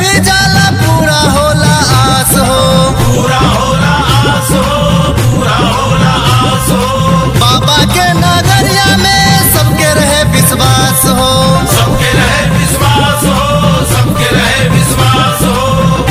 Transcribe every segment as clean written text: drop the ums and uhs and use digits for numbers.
भी जाला पूरा होला आस हो, पूरा होला आस हो, पूरा होला आस हो। बाबा के नगरिया में सबके रहे विश्वास हो, सबके रहे विश्वास हो, सबके रहे विश्वास हो।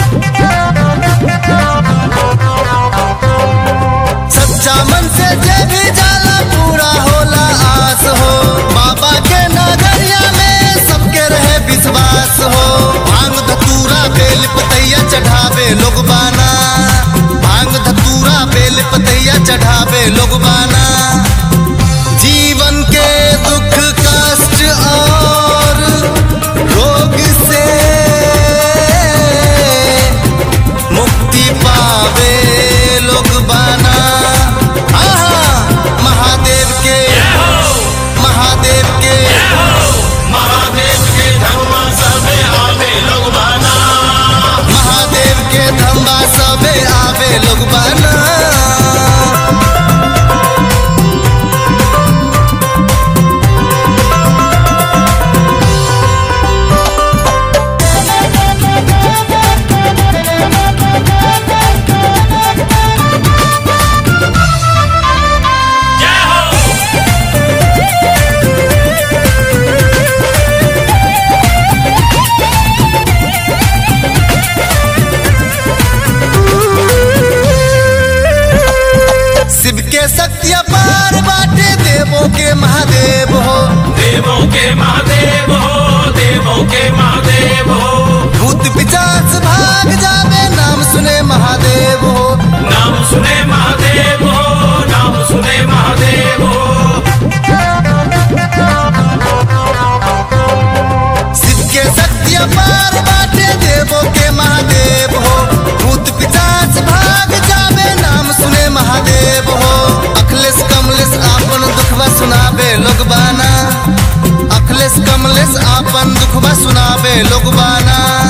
सच्चा मन से जे भी जाला पूरा होला आस हो, बाबा के नगरिया में सबके रहे विश्वास हो। भांग धतूरा बेल पतैया चढ़ावे लोग बाना, भांग धतूरा बेल पतैया चढ़ावे लोग बाना। जीवन के दुख कष्ट और रोग से मुक्ति पावे लोग बाना। महादेव के महादेव के महादेव के धम्मा सबे आवे लोग बाना, महादेव के धम्मा सबे आवे लोग बाना। शिव के शक्ति अपार बाटे, देवों के महादेव हो, देवों के महादेव हो, देवों के महादेव हो। भूत पिशाच भाग जावे नाम सुने महादेव हो, नाम सुने महादेव हो, नाम सुने महादेव हो। शिव के शक्ति अपार बाटे, देवों के महादेव हो, भूत पिशाच भाग जावे नाम सुने महादेव हो। अखिलेश कमलेश आपन दुखवा सुनावे लोग बाना, अखिलेश कमलेश आपन दुखवा सुनावे लोग बाना।